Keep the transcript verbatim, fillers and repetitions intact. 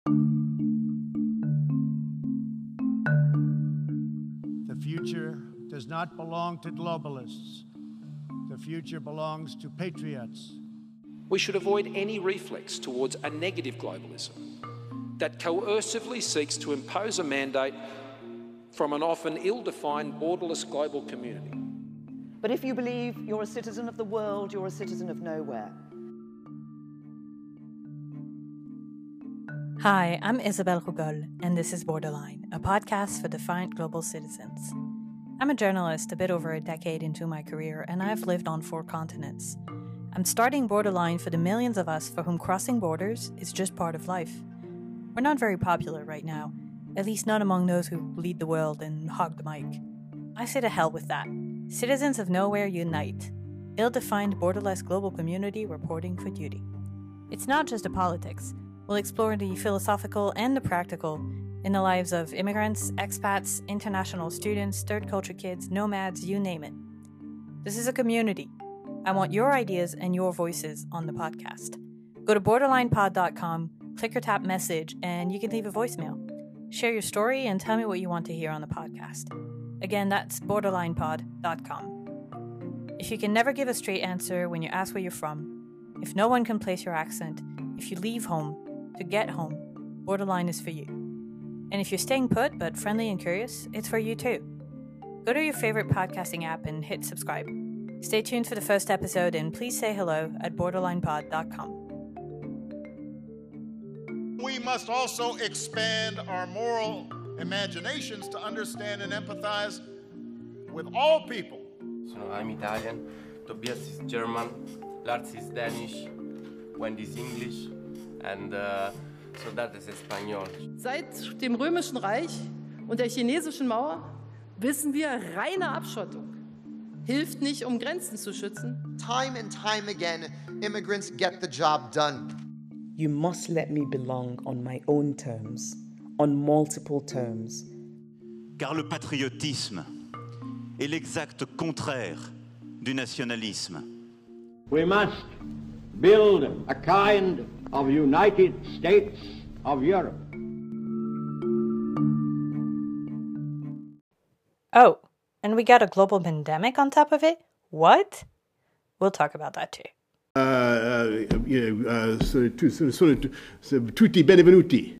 The future does not belong to globalists. The future belongs to patriots. We should avoid any reflex towards a negative globalism that coercively seeks to impose a mandate from an often ill-defined, borderless global community. But if you believe you're a citizen of the world, you're a citizen of nowhere. Hi, I'm Isabelle Rugol, and this is Borderline, a podcast for defiant global citizens. I'm a journalist a bit over a decade into my career, and I've lived on four continents. I'm starting Borderline for the millions of us for whom crossing borders is just part of life. We're not very popular right now, at least not among those who lead the world and hog the mic. I say to hell with that. Citizens of nowhere unite. Ill-defined borderless global community reporting for duty. It's not just a politics. We'll explore the philosophical and the practical in the lives of immigrants, expats, international students, third culture kids, nomads, you name it. This is a community. I want your ideas and your voices on the podcast. Go to borderline pod dot com, click or tap message, and you can leave a voicemail. Share your story and tell me what you want to hear on the podcast. Again, that's borderline pod dot com. If you can never give a straight answer when you ask where you're from, if no one can place your accent, if you leave home to get home, Borderline is for you. And if you're staying put but friendly and curious, it's for you too. Go to your favorite podcasting app and hit subscribe. Stay tuned for the first episode and please say hello at borderline pod dot com. We must also expand our moral imaginations to understand and empathize with all people. So I'm Italian, Tobias is German, Lars is Danish, Wendy is English, and uh, Soldat ist Espanol. Seit dem Römischen Reich und der chinesischen Mauer wissen wir, reine Abschottung hilft nicht, um Grenzen zu schützen. Time and time again, immigrants get the job done. You must let me belong on my own terms, on multiple terms. Car le patriotisme est l'exact contraire du nationalisme. We must build a kind of United States of Europe. Oh, and we got a global pandemic on top of it? What? We'll talk about that too. Uh, uh, you know, uh, so, to, so, so, so, tutti benvenuti.